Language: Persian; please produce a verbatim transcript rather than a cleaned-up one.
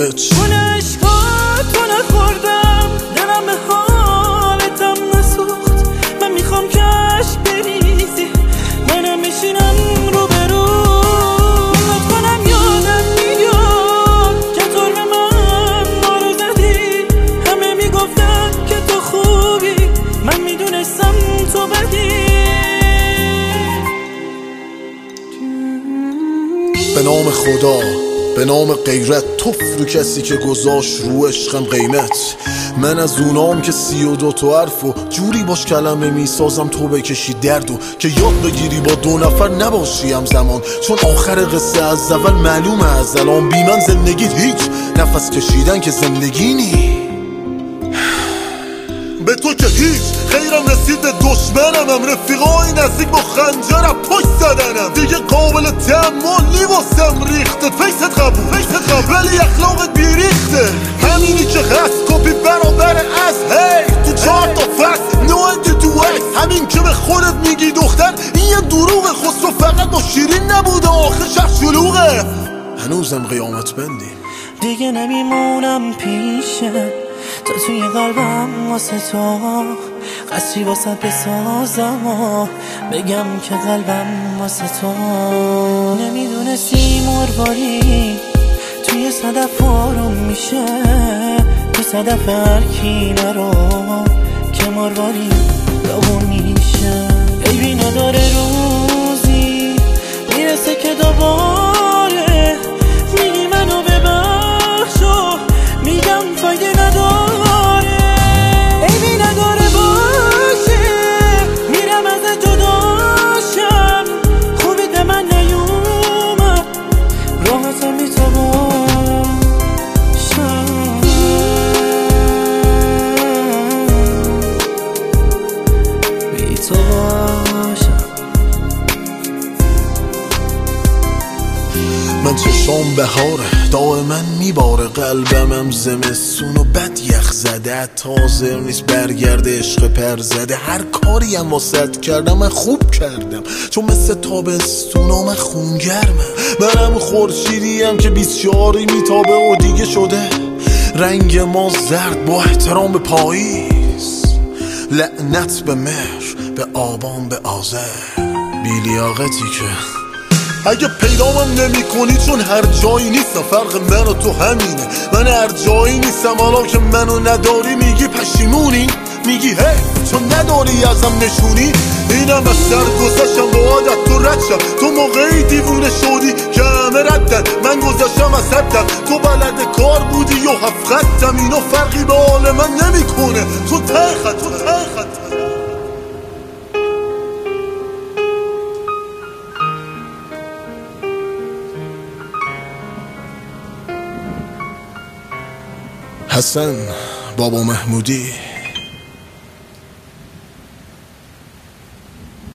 اچ اون عشقات تو نخوردم، دلم به حالتم نسوخت. من میخوام که عشق بریزی، منم میشینم رو به رو. لطف کنم یادم میاد که تو به من ما رو زدی. همه میگفتن که تو خوبی، من میدونستم تو بدی. به نام خدا، به نام غیرت، توف رو کسی که گذاشت رو عشقم قیمت. من از اونام که سی و دو تا حرف و جوری باش کلمه میسازم تو بکشی درد و که یاد بگیری با دو نفر نباشی همزمان. چون آخر قصه از اول معلومه از الان، بی من زندگیت هیچ، نفس کشیدن که زندگی نی. به تو که هیچ خیرم رسید، به دشمنم هم رفیقای نزدیک با خنجرم پشت زدنم. دیگه قابل تحملی واسم ریخته، فیست قبول فیست قبول ولی اخلاقت بیریخته. همینی که هست کپی برابر از هی تو چهار تا فصل نو انتی تو ایس. همین که به خودت میگی دختر این یه دروغه، خسرو فقط با شیرین نبوده، آخر شب شلوغه. هنوزم قیامت بندیم، دیگه نمیمونم پیشه تو، توی قلبم واسه تو قصری واسه بسازم و بگم که قلبم واسه تو. نمیدونستی مرواری توی صدف آروم میشه، تو صدف هر کی نرو که مرواری دوم میشه. عیبی نداره روزی میرسه که دوباره میگی منو ببخش و میگم فایده نداره. عیبی نداره باشه میرم از جداشم، خوبی به من نیومد راحتم بی تو باشم. بی تو باشم. من چشام بهاره دائما میباره، قلبمم زمستون و بد یخ زده. تازه نیست برگرده عشق پر زده. هر کاری هم واسط کردم من خوب کردم، چون مثل تابستونا من خونگرمم. منم خورشیدیم که بیست چهاری میتابه و دیگه شده رنگ ما زرد با احترام به پاییز. لعنت به مهر، به آبان، به آذر، بیلیاقتی که اگه پیدامم نمی کنی چون هر جایی نیستم. فرق من و تو همینه، من هر جایی نیستم. حالا که منو نداری میگی پشیمونی، میگی هی چون نداری ازم نشونی. اینم از سر گذاشتم با عادت تو رد شم. تو موقعی دیوونه شدی که همه ردن، من گذاشتم از حدم. تو بلد کار بودی و هفت خطم، اینو فرقی به حال من نمی کنه. تو ته خط تو ته خط. حسن بابا محمودی